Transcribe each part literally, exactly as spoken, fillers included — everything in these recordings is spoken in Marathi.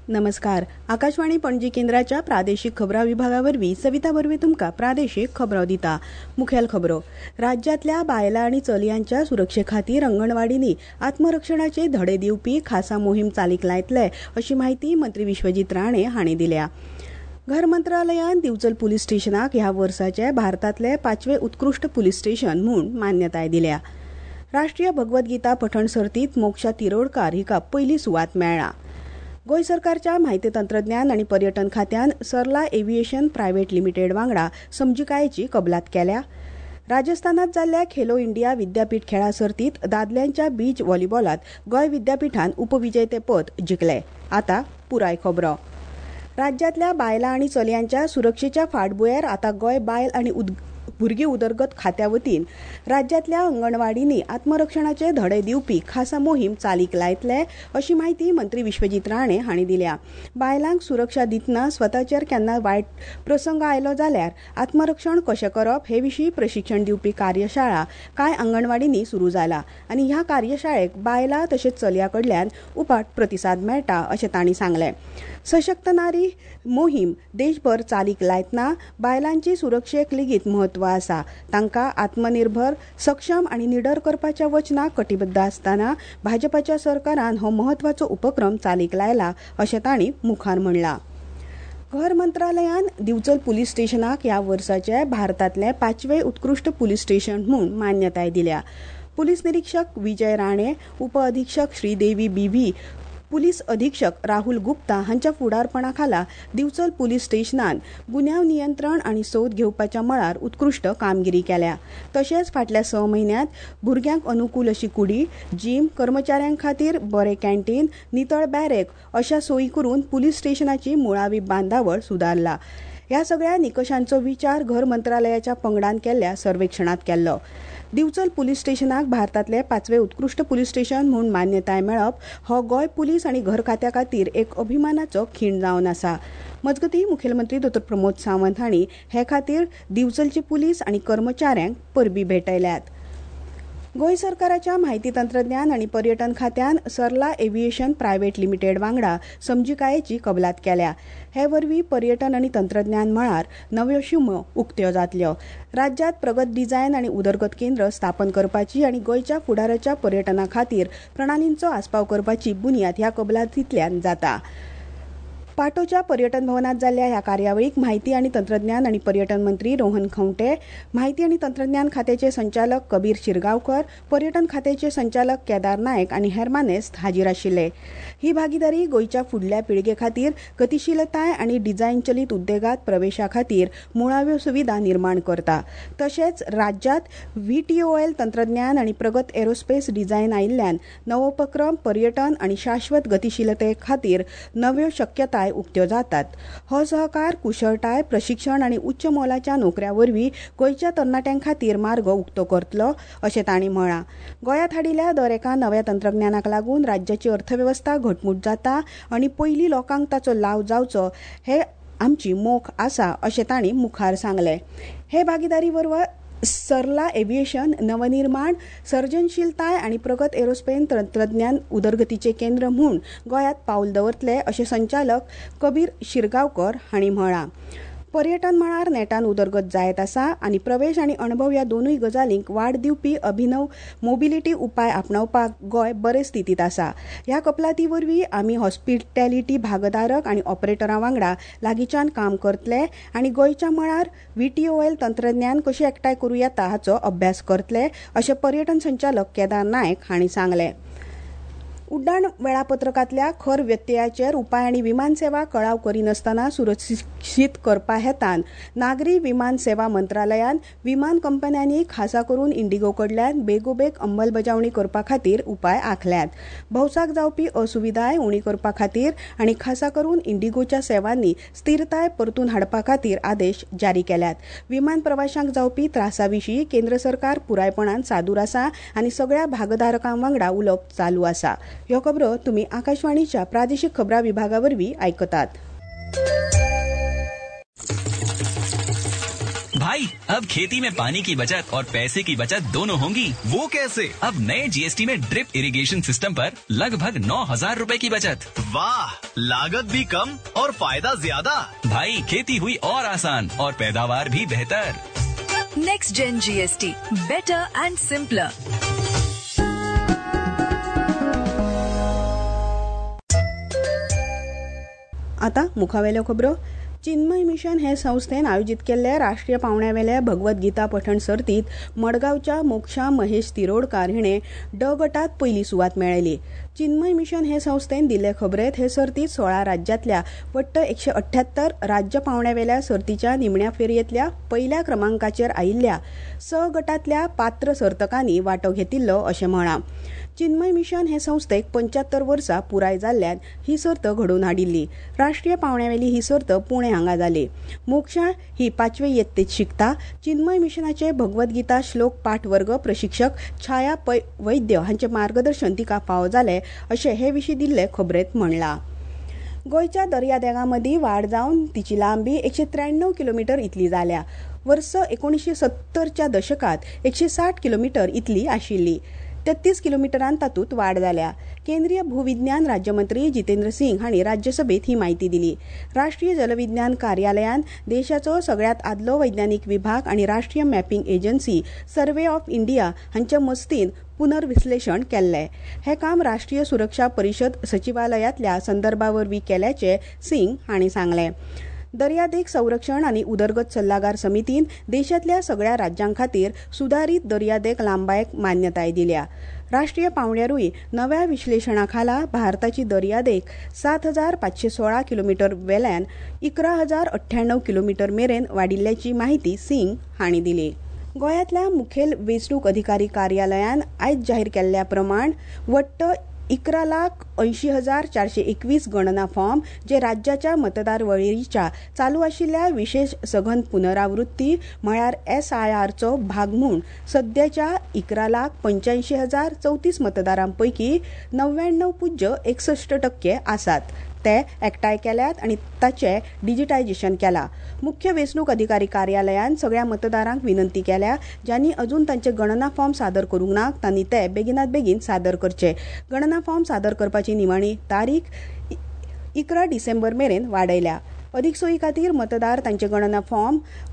नमस्कार. आकाशवाणी पणजी केंद्राच्या प्रादेशीक खबरां विभागावरवीं सविता बर्वे तुमकां प्रादेशीक खबरो दिता. मुखेल खबरो. राज्यातल्या बायलां आनी चलयांच्या सुरक्षे खातीर अंगणवाडींनी आत्मरक्षणाचे धडे दिवपी खासा मोहीम चालीक लायतले अशी माहिती मंत्री विश्वजीत राणे हांणी दिल्या. घर मंत्रालयान दिवचल पुलीस स्टेशनाक ह्या वर्साचे भारतातले पांचवे उत्कृश्ट पुलीस स्टेशन म्हूण मान्यताय दिल्या. राष्ट्रीय भगवत गीता पठण सर्तीत मोक्षा तिरोडकार हिका पयली सुवात मेळ्ळा. गोंय सरकारच्या म्हायती तंत्रज्ञान आनी पर्यटन खात्यान सरला एव्हिएशन प्रायव्हेट लिमिटेड वांगडा समजिकायेची कबलात केल्या. राजस्थानात जाल्ल्या खेलो इंडिया विद्यापीठ खेळा सर्तीत दादल्यांच्या बीच व्हॉलीबॉलात गोंय विद्यापीठान उपविजेतेपद जिखले. आतां पुराय खबरो. राज्यातल्या बायलां आनी चलयांच्या सुरक्षेच्या फाटभुंयेर आतां गोंय बायल आनी भुरगीं उदरगत खात्या वतीन राज्यातल्या अंगणवाडींनी आत्मरक्षणाचे धडे दिवपी खासा मोहीम चालीक लायतले अशी माहिती मंत्री विश्वजीत राणे हांणी दिल्या. बायलांक सुरक्षा दितना स्वताचेर केन्ना वायट प्रसंग आयलो जाल्यार आत्मरक्षण कशें करप हे विशीं प्रशिक्षण दिवपी कार्यशाळा कांय अंगणवाडींनी सुरू जाला आनी ह्या कार्यशाळेक बायलां तशेंच चलयां कडल्यान उपाट प्रतिसाद मेळटा अशें तांणी सांगलें. सशक्त नारी मोहीम देशभर चालीक लायतना बायलांची सुरक्षेक लेगीत म्हत्व आसा. तांकां आत्मनिर्भर, सक्षम आनी निडर करपाच्या वचनाक कटिबद्ध आसतना भाजपाच्या सरकारान हो म्हत्वाचो उपक्रम चालीक लायला अशें तांणी मुखार म्हणलां. घर मंत्रालयान दिवचल पुलीस स्टेशनाक ह्या वर्साचे भारतातले पांचवे उत्कृश्ट पुलीस स्टेशन म्हूण मान्यताय दिल्या. पुलीस निरीक्षक विजय राणे, उपअधीक्षक श्रीदेवी बीव्ही, पुलीस अधीक्षक राहुल गुप्ता हांच्या फुडारपणा खाला दिवचल पुलीस स्टेशनान गुन्यांव नियंत्रण आनी सोद घेवपाच्या मळार उत्कृश्ट कामगिरी केल्या. तशेंच फाटल्या स म्हयन्यांत भुरग्यांक अनुकूल अशी कुडी, जीम, कर्मचाऱ्यां खातीर बरें कॅन्टीन, नितळ बॅरेक अशा सोयी करून पुलीस स्टेशनाची मुळावी बांदावळ सुदारला. ह्या सगळ्या निकशांचो विचार घर मंत्रालयाच्या पंगडान केल्ल्या सर्वेक्षणात केल्लो. दिवचल पुलीस स्टेशनाक भारतातले पांचवे उत्कृश्ट पुलीस स्टेशन म्हूण मान्यताय मेळप हो गोंय पुलीस आनी घर खात्या खातीर एक अभिमानाचो खीण जावन आसा. मजगतीं मुखेलमंत्री डॉ प्रमोद सावंत हांणी हे खातीर दिवचलचे पुलीस आनी कर्मचाऱ्यांक परबीं भेटयल्यात. गोंय सरकाराच्या म्हायती तंत्रज्ञान आनी पर्यटन खात्यान सरला एव्हिएशन प्रायव्हेट लिमिटेड वांगडा समजिकायेची कबलात केल्या. हे वरवीं पर्यटन आनी तंत्रज्ञान मळार नव्यो शिमो उक्त्यो जातल्यो. राज्यांत प्रगत डिझायन आनी उदरगत केंद्र स्थापन करपाची आनी गोंयच्या फुडाराच्या पर्यटना खातीर प्रणालींचो आस्पाव करपाची बुनयाद ह्या कबलातींतल्यान जाता. पाटोच्या पर्यटन भवनात जाल्ल्या ह्या कार्यावळीक म्हायती आनी तंत्रज्ञान आनी पर्यटन मंत्री रोहन खंवटे, म्हायती आनी तंत्रज्ञान खात्याचे संचालक कबीर शिरगांवकर, पर्यटन खात्याचे संचालक केदार नायक आनी हेर मानेस्त हाजीर आशिल्ले. ही भागीदारी गोंयच्या फुडल्या पिळगे खातीर गतीशीलताय आनी डिझायन चलीत उद्देगात प्रवेशा खातीर मुळाव्यो सुविधा निर्माण करता. तशेंच राज्यांत व्हीटीओएल तंत्रज्ञान आनी प्रगत एरोस्पेस डिझायन आयिल्ल्यान नवोपक्रम, पर्यटन आनी शाश्वत गतीशीलते खातीर नव्यो शक्यताय उक्त्यो जातात. हो सहकार कुशळटाय, प्रशिक्षण आनी उच्च मोलाच्या नोकऱ्या वरवीं गोंयच्या तरणाट्यां खातीर मार्ग उक्तो करतलो अशें तांणी म्हळां. गोंयांत हाडिल्ल्या दर एका नव्या तंत्रज्ञानाक लागून राज्याची अर्थवेवस्था घटमूट जाता आनी पयलीं लोकांक ताचो लाव जावचो हे आमची मोख आसा अशें तांणी मुखार सांगलें. हे भागीदारी वरवीं सरला एव्हिएशन नवनिर्माण, सर्जनशीलताय आनी प्रगत एरोस्पेस तंत्रज्ञान उदरगतीचे केंद्र म्हूण गोंयांत पावल दवरतले अशें संचालक कबीर शिरगांवकर हांणी म्हळां. पर्यटन मळार नेटान उदरगत जायत आसा आनी प्रवेश आनी अणभव ह्या दोनूय गजालींक वाड दिवपी अभिनव मोबिलिटी उपाय आपणावपाक गोंय बरे स्थितीत आसा. ह्या कबलाती वरवीं आमी हॉस्पिटॅलिटी भागधारक आनी ऑपरेटरां वांगडा लागींच्यान काम करतले आनी गोंयच्या मळार व्हीटीओएल तंत्रज्ञान कशें एकठांय करूं येता हाचो अभ्यास करतले अशें पर्यटन संचालक केदार नायक हांणी सांगलें. उड्डाण वेळापत्रकांतल्या खर व्यत्ययाचेर उपाय आनी विमान सेवा कळाव करिनासतना सुरक्षीत करपा हेतान नागरी विमान सेवा मंत्रालयान विमान कंपन्यांनी खासा करून इंडिगो कडल्यान बेगोबेग अंमलबजावणी करपा खातीर उपाय आंखल्यात. भौसाक जावपी असुविधाय उणी करपा खातीर आनी खासा करून इंडिगोच्या सेवांनी स्थिरताय परतून हाडपा खातीर आदेश जारी केल्यात. विमान प्रवाशांक जावपी त्रासा विशीं केंद्र सरकार पुरायपणान सादूर आसा आनी सगळ्या भागधारकां वांगडा उलोवप चालू आसा. ह्यो खबरो तुमी आकाशवाणीच्या प्रादेशीक खबरां विभागावरवीं आयकतात. भाई भाई अब खेती में पानी की बचत और पैसे की बचत दोनों होंगी। वो कैसे? अब नए जीएसटी में ड्रिप इरिगेशन सिस्टम पर लगभग नौ हजार रूपए की बचत। वाह, लागत भी कम और फायदा ज्यादा। भाई खेती हुई और आसान और पैदावार भी बेहतर। Next gen GST, better and simpler. आता मुखावेल्यो खबरो. चिन्मय मिशन हे संस्थेन आयोजित केल्ले राष्ट्रीय पावण्यावेले भगवद्गीता पठण सर्तीत मडगावच्या मोक्षा महेश तिरोडकार हिणे ड गटात पयली सुवात मेळयली. चिन्मय मिशन हे संस्थेन दिल्ले खबरेत हे सर्तीत सोळा राज्यातल्या वट्ट एकशे अठ्ठ्याहत्तर राज्य पावण्यावेल्या सर्तीच्या निमण्या फेरयेतल्या पयल्या क्रमांकाचेर आयिल्ल्या स गटातल्या पात्र सर्तकांनी वांटो घेतिल्लो अशें म्हळां. चिन्मय मिशन हे संस्थेक पंच्याहत्तर वर्सां पुराय जाल्ल्यान ही सर्त घडोवन हाडिल्ली. राष्ट्रीय पावण्यावेली ही सर्त पुणे हांगा जाली. मोक्षा ही पाचवे येत्तेत शिकता. चिन्मय मिशनाचे भगवद्गीता श्लोक पाठ वर्ग प्रशिक्षक छाया पै वैद्य हांचे मार्गदर्शन तिका फावो जालें अशें हे विशीं दिल्ले खबरेत म्हणलां. गोंयच्या दर्यादेगांमदी वाड जावन तिची लांबी एकशे त्र्याण्णव किलोमीटर इतली जाल्या. वर्स एकोणीसशे सत्तरच्या दशकात एकशे साठ किलोमीटर इतली आशिल्ली. तेत्तीस किलोमीटरांत तातूंत वाड जाल्या. केंद्रीय भूविज्ञान राज्यमंत्री जितेंद्र सिंग हांणी राज्यसभेत ही माहिती दिली. राष्ट्रीय जलविज्ञान कार्यालयान देशाचो सगळ्यात आदलो वैज्ञानीक विभाग आनी राष्ट्रीय mapping agency survey of India हांच्या मस्तीन पुनर्विश्लेषण केल्ले. हे काम राष्ट्रीय सुरक्षा परिशद सचिवालयातल्या संदर्भावरवीं केल्याचे सिंग हांणी सांगलें. दर्यादेग संरक्षण आनी उदरगत सल्लागार समितीन देशातल्या सगळ्या राज्यां खातीर सुदारीत दर्यादेग लांबायक मान्यताय दिल्या. राष्ट्रीय पावण्यारूय नव्या विश्लेषणा खाला भारताची दर्यादेग सात हजार पाचशे सोळा किलोमीटर वेल्यान इकरा हजार अठ्ठ्याण्णव किलोमीटर मेरेन वाडिल्ल्याची माहिती सिंग हांणी दिली. गोंयांतल्या मुखेल वेंचणूक अधिकारी कार्यालयान आयज जाहीर केल्ल्या प्रमाण वट्ट इकरा लाख ऐंशी हजार चारशे एकवीस गणना फॉर्म जे राज्याच्या मतदार वळेरीच्या चालू आशिल्ल्या विशेष सघन पुनरावृत्ती म्हळ्यार एस आय आरचो भाग म्हूण सध्याच्या इकरा लाख पंच्याऐंशी हजार चौतीस मतदारांपैकी णव्याण्णव पुज्य एकसष्ट टक्के आसात. ते एकठांय केल्यात आनी ताचे डिजिटायझेशन केलां. मुख्य वेंचणूक अधिकारी कार्यालयान सगळ्या मतदारांक विनंती केल्या ज्यांनी अजून तांचे गणना फॉर्म सादर करूंक ना तांणी ते बेगिनात बेगीन सादर करचे. गणना फॉर्म सादर करपाची निमाणी तारीख इकरा डिसेंबर मेरेन वाडयल्या. अदीक सोयी खातीर मतदार तांचे गणना form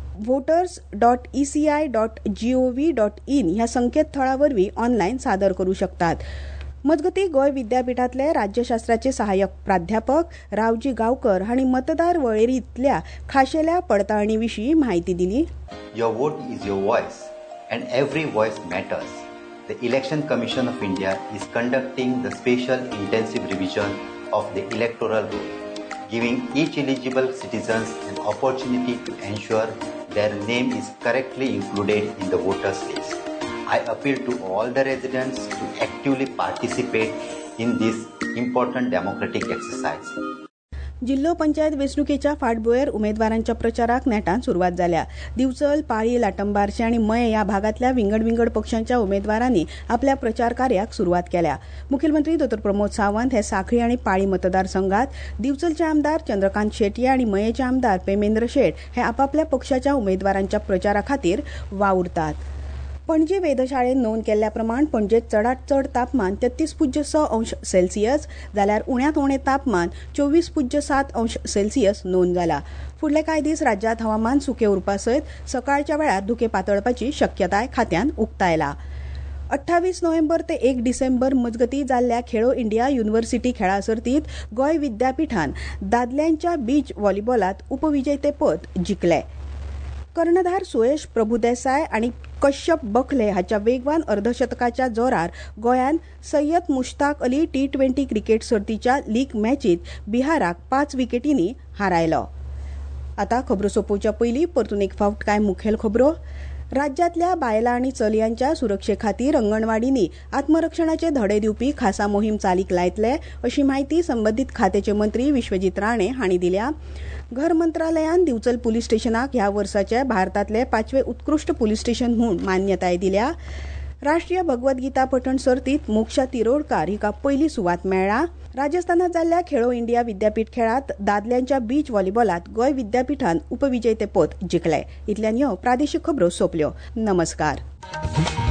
voters dot ECI dot GOV dot in ह्या संकेतथळा वरवीं ऑनलायन सादर करूं शकतात. मजगती गोंय विद्यापीठातले राज्यशास्त्राचे सहाय्यक प्राध्यापक रावजी गांवकर हांणी मतदार वळेरींतल्या खाशेल्या पडताळणी विशीं माहिती दिली. Your vote is your voice and every voice matters. The Election Commission of India is conducting the special intensive revision of the electoral roll, giving each eligible citizens an opportunity to ensure their name is correctly included in the voters list. I appeal to all the residents to actively participate in this important democratic exercise. जिल्लो पंचायत वेंचणुकेच्या फाटभुंयेर उमेदवारांच्या प्रचाराक नेटान सुरवात जाल्या. दिवचल, पाळी, लाटंबारचे आनी मये ह्या भागातल्या विंगड विंगड पक्षांच्या उमेदवारांनी आपल्या प्रचार कार्याक सुरवात केल्या. मुखेलमंत्री डॉ प्रमोद सावंत हे सांखळी आनी पाळी मतदारसंघात, दिवचलचे आमदार चंद्रकांत शेटये आनी मयेचे आमदार पेमेंद्र शेट हे आपापल्या पक्षाच्या उमेदवारांच्या प्रचारा खातीर वावुरतात. पणजी वेधशाळेन नोंद केल्ल्या प्रमाण पणजेत चडांत चड तापमान तेत्तीस पुज्य स अंश सेल्सियस जाल्यार उण्यांत उणें तापमान चोवीस पुज्य सात अंश सेल्सियस नोंद जाला. फुडले कांय दीस राज्यांत हवामान सुकें उरपा सयत सकाळच्या वेळार धुकें पातळपाची शक्यताय खात्यान उक्तायला. अठ्ठावीस नोव्हेंबर ते एक डिसेंबर मजगती जाल्ल्या खेलो इंडिया युनिव्हर्सिटी खेळा सर्तीत गोंय विद्यापीठान दादल्यांच्या बीच व्हॉलीबॉलात उपविजेतेपद जिखलें. कर्णधार सुयश प्रभुदेसाय आनी कश्यप बखले हाच्या वेगवान अर्धशतकाच्या जोरार गोंयान Syed Mushtaq Ali T twenty cricket सर्तीच्या लीग मॅचीत बिहाराक पाच विकेटींनी हारायलो. आतां खबरो सोंपोवच्या पयलीं परतून एक फावट कांय मुखेल खबरो. राज्यातल्या बायलां आनी चलयांच्या सुरक्षे खातीर अंगणवाडींनी आत्मरक्षणाचे धडे दिवपी खासा मोहीम चालीक लायतले अशी माहिती संबंदीत खात्याचे मंत्री विश्वजीत राणे हांणी दिल्या. घर मंत्रालयान दिवचल पुलीस स्टेशनाक ह्या वर्साचे भारतातले पाचवे उत्कृष्ट पुलीस स्टेशन म्हूण मान्यताय दिल्या. राष्ट्रीय भगवद्गीता पठण सर्तीत मोक्षा तिरोडकार हिका पयली सुवात मेळ्ळा. राजस्थानात जाल्ल्या खेलो इंडिया विद्यापीठ खेळात दादल्यांच्या बीच व्हॉलीबॉलात गोय विद्यापीठान उपविजेतेपद जिखले. इतल्यान ह्यो प्रादेशीक खबरो सोंपल्यो. नमस्कार.